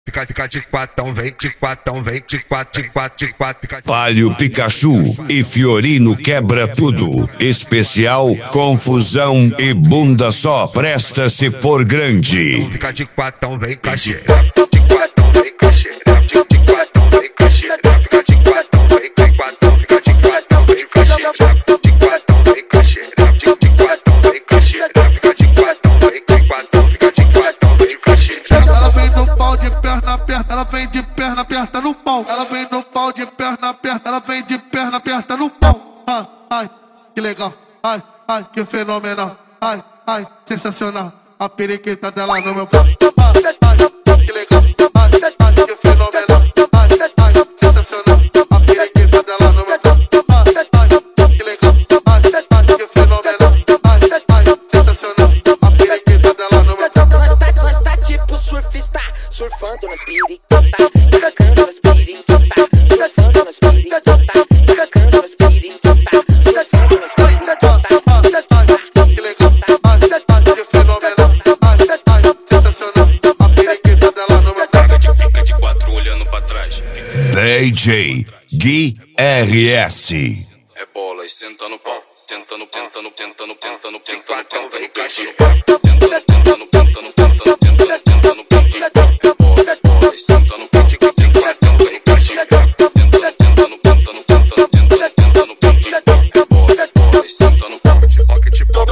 Fica de quatão, vem de quatão, vem de quatro, de quatro, de quatro, fica de... Palio Pikachu e Fiorino quebra tudo. Especial confusão e bunda só presta se for grande. Fica de quatão, vem cachê. De quatão, vem cachê. De quatão, vem cachê. Fica de quatão, vem quatão, fica de quatão, vem cachê. De quatão, vem cachê. De quatão, vem cachê. Fica de quatão, vem quatão, fica de quatão, vem cachê. Ela vem no pau de perna aperta, ela vem de perna aperta no pau. Ela vem no pau de perna aperta, ela vem de perna aperta no pau. Ai, ai, que legal. Ai, ai, que fenomenal. Ai, ai, sensacional. A periquita dela no meu pau. Ai, ai, que legal. Ai, ai, que fenomenal. Ai, ai, sensacional. A periquita dela no meu pau. Ai, ai, que legal. Ai, ai, que fenomenal. Ai, ai, sensacional. A periquita dela no meu pau. Nós tá tipo surfista, surfando nas piricota, cagando nas piricota, surfando nas piricota, cagando nas piricota, surfando nas piricota. Que legal, que fenomenal, sensacional. A periquita dela no meu pau. Fica de quatro olhando pra trás. DJ Gui RS. É bola e senta no pau. Tenta no, tenta no, tenta no, tenta no, tenta no, Quatão, tenta no, vem tenta cachê. no pau. Tenta no, tenta no, tenta no, tenta no, tenta no, tenta no pau. É bola e senta no pau. De quatão, vem cachê. Tenta no, tenta no, tenta no, tenta no, tenta no, tenta no pau. É bola e senta no pau. Pocket pop,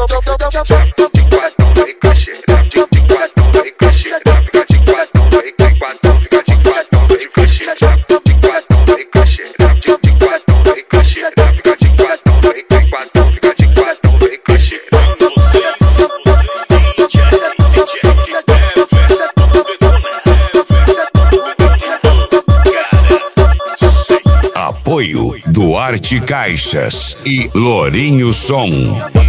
de quatão, vem cachê. De quatão, vem cachê. Fica de quatão, vem quatão, fica de quatão, vem cachê. De quatão, vem cachê. De quatão, vem cachê. Fica de quatão, vem quatão, fica de quatão, vem cachê. Apoio Duarte Caixas e Lourinho Som.